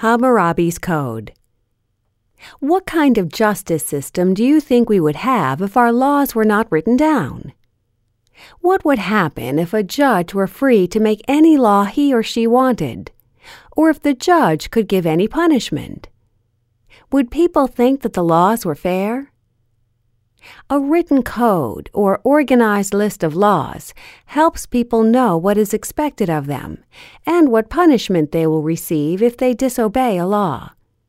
Hammurabi's Code. What kind of justice system do you think we would have if our laws were not written down? What would happen if a judge were free to make any law he or she wanted, or if the judge could give any punishment? Would people think that the laws were fair? A written code or organized list of laws helps people know what is expected of them and what punishment they will receive if they disobey a law.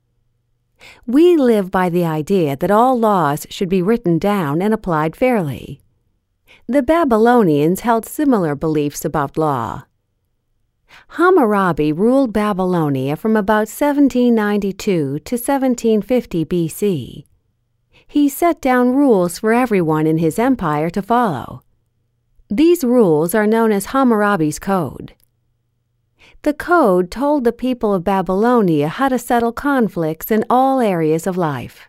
We live by the idea that all laws should be written down and applied fairly. The Babylonians held similar beliefs about law. Hammurabi ruled Babylonia from about 1792 to 1750 BC. He set down rules for everyone in his empire to follow. These rules are known as Hammurabi's Code. The code told the people of Babylonia how to settle conflicts in all areas of life.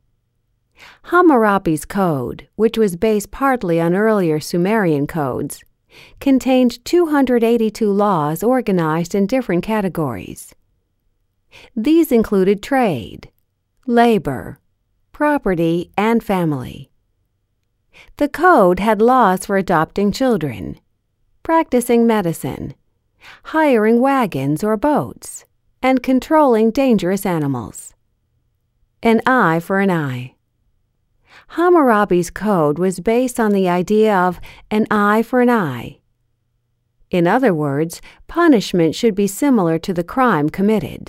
Hammurabi's Code, which was based partly on earlier Sumerian codes, contained 282 laws organized in different categories. These included trade, labor, property, and family. The code had laws for adopting children, practicing medicine, hiring wagons or boats, and controlling dangerous animals. An eye for an eye. Hammurabi's Code was based on the idea of an eye for an eye. In other words, punishment should be similar to the crime committed.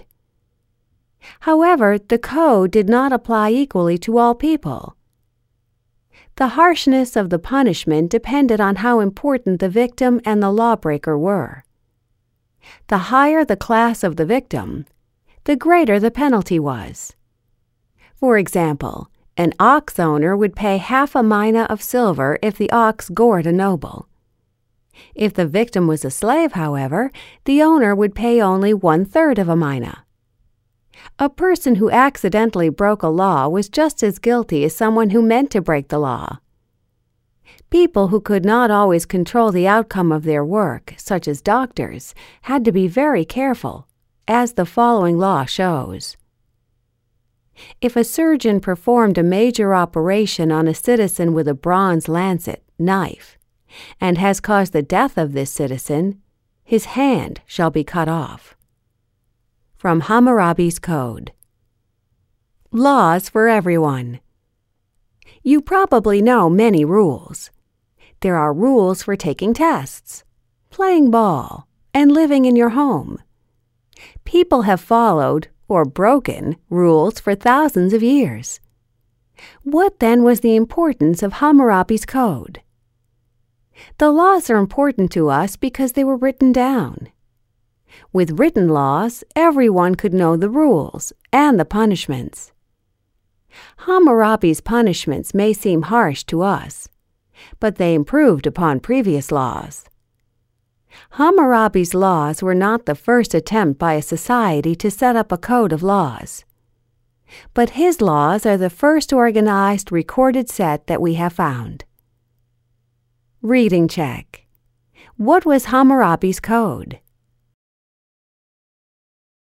However, the code did not apply equally to all people. The harshness of the punishment depended on how important the victim and the lawbreaker were. The higher the class of the victim, the greater the penalty was. For example, an ox owner would pay half a mina of silver if the ox gored a noble. If the victim was a slave, however, the owner would pay only 1/3 of a mina. A person who accidentally broke a law was just as guilty as someone who meant to break the law. People who could not always control the outcome of their work, such as doctors, had to be very careful, as the following law shows. If a surgeon performed a major operation on a citizen with a bronze lancet, knife, and has caused the death of this citizen, his hand shall be cut off. From Hammurabi's Code. Laws for everyone. You probably know many rules. There are rules for taking tests, playing ball, and living in your home. People have followed, or broken, rules for thousands of years. What then was the importance of Hammurabi's Code? The laws are important to us because they were written down. With written laws, everyone could know the rules and the punishments. Hammurabi's punishments may seem harsh to us, but they improved upon previous laws. Hammurabi's laws were not the first attempt by a society to set up a code of laws, but his laws are the first organized recorded set that we have found. Reading check. What was Hammurabi's Code?